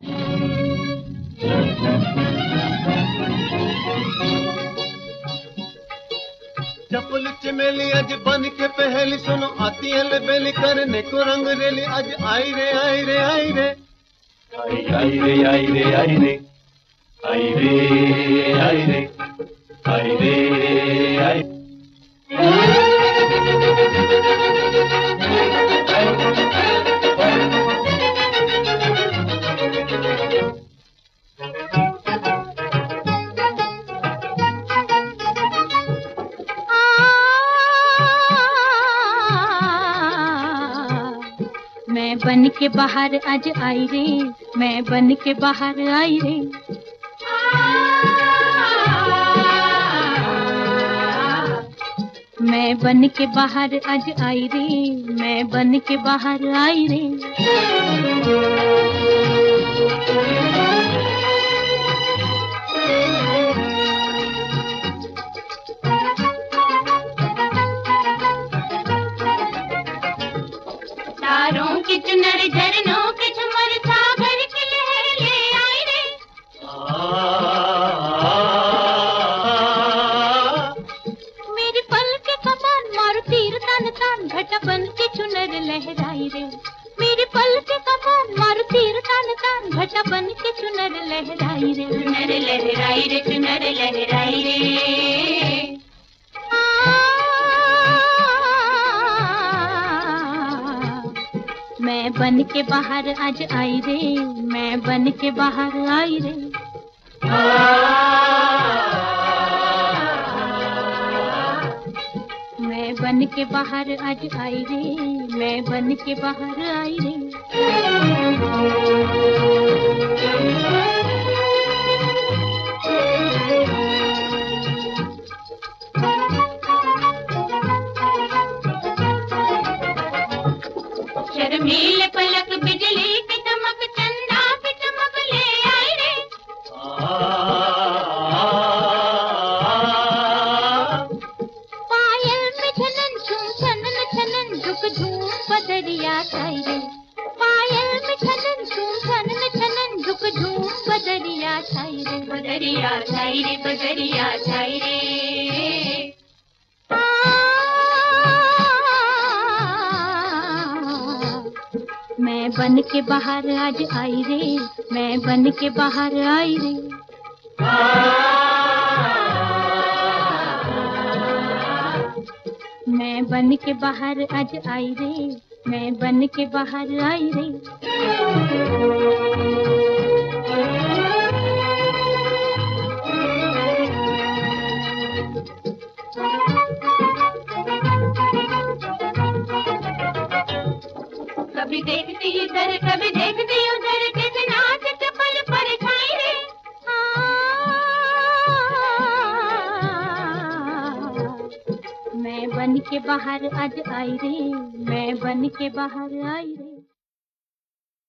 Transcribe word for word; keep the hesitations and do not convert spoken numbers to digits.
चपल चमेली अज बन के पहली सुनो आती है बेली करने को रंग रेली अज आई रे आई रे आई रे आई आई रे आई रे आई रे आई रे आई रे आई रे आई मैं बन के बाहर आज आई रे, मैं बन के बाहर आई रे। मैं बन के बाहर आज आई रे, मैं बन के बाहर आई रे। तारों की चुनर झरनों के झुमर सागर की लहर ले आई रे। मेरी पल के कमान मारो तीर तन तन घटा बन के चुनर लहराई रे। मेरी पल के कमान मारो तीर तन तन घटा बन के चुनर लहराई रे। चुनर लहराई रे, चुनर लहराई रे। मैं बन के बाहर आज आई रे, मैं बन के बाहर आई रे। मैं बन के बाहर आज आई रे, मैं बन के बाहर आई रे। शर्मीले पलक बिजली की चमक चंदा की चमक ले आई रे। पायल में झनन झूम छनन छनन झुक झूम बदरिया छाई रे। पायल में झनन झूम छनन छनन झुक झूम बदरिया छाई रे। बदरिया छाई रे, बदरिया छाई रे। मैं बन के बाहर आज आई रे, मैं बन के बाहर आई रे। मैं बन के बाहर आज आई रे, मैं बन के बाहर आई रे। कभी देखती इधर कभी देखती उधर कैसे नाच चपल पर छाई रे। मैं बन के बाहर आज आई रे, मैं बन के बाहर आई रे।